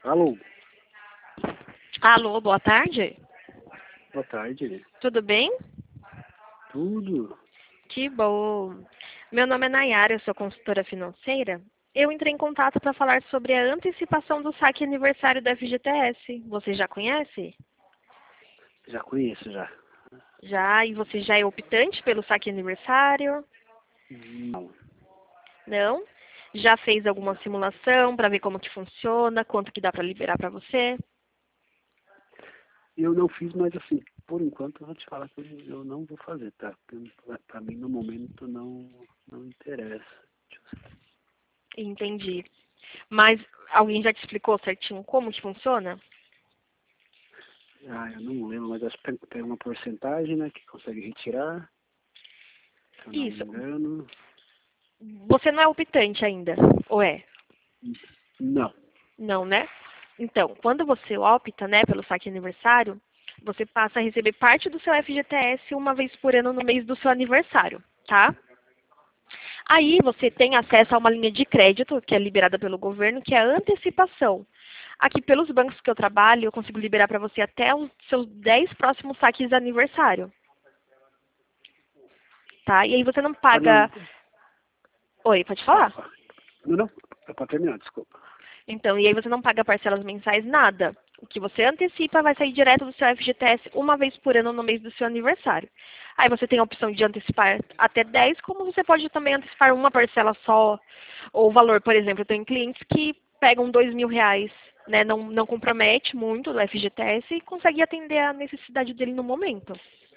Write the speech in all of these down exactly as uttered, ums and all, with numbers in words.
Alô? Alô, boa tarde. Boa tarde. Tudo bem? Tudo? Que bom. Meu nome é Nayara, eu sou consultora financeira. Eu entrei em contato para falar sobre a antecipação do saque aniversário da F G T S. Você já conhece? Já conheço, já. Já? E você já é optante pelo saque aniversário? Não. Não? Já fez alguma simulação para ver como que funciona, quanto que dá para liberar para você? Eu não fiz, mas assim, por enquanto eu vou te falar que eu não vou fazer, tá? Para mim, no momento, não, não interessa. Entendi. Mas alguém já te explicou certinho como que funciona? Ah, eu não lembro, mas acho que tem, tem uma porcentagem, né, que consegue retirar, se eu não me Isso. engano. Você não é optante ainda, ou é? Não. Não, né? Então, quando você opta, né, pelo saque aniversário, você passa a receber parte do seu F G T S uma vez por ano no mês do seu aniversário, tá? Aí você tem acesso a uma linha de crédito, que é liberada pelo governo, que é a antecipação. Aqui, pelos bancos que eu trabalho, eu consigo liberar para você até os seus dez próximos saques de aniversário. Tá? E aí você não Ah, não. paga... Oi, pode falar? Não, não. É para terminar, desculpa. Então, e aí você não paga parcelas mensais, nada. O que você antecipa vai sair direto do seu F G T S uma vez por ano no mês do seu aniversário. Aí você tem a opção de antecipar até dez, como você pode também antecipar uma parcela só, ou o valor, por exemplo, eu tenho clientes que pegam dois mil reais, né, não, não compromete muito do F G T S e consegue atender a necessidade dele no momento.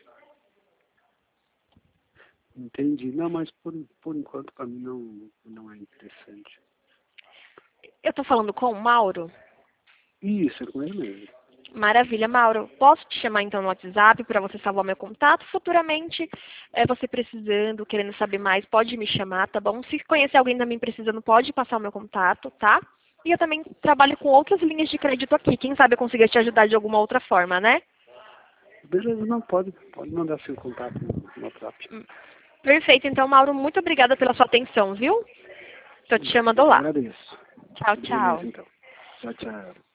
Entendi. Não, mas por, por enquanto para mim não, não é interessante. Eu estou falando com o Mauro. Isso, é com ele mesmo. Maravilha, Mauro. Posso te chamar então no WhatsApp para você salvar meu contato? Futuramente, é, você precisando, querendo saber mais, pode me chamar, tá bom? Se conhecer alguém também precisando, pode passar o meu contato, tá? E eu também trabalho com outras linhas de crédito aqui. Quem sabe eu consiga te ajudar de alguma outra forma, né? Beleza, não, pode, pode mandar seu contato no, no WhatsApp. Perfeito. Então, Mauro, muito obrigada pela sua atenção, viu? Estou te chamando Eu que lá. agradeço. Tchau, Beleza, tchau. então. Tchau, tchau.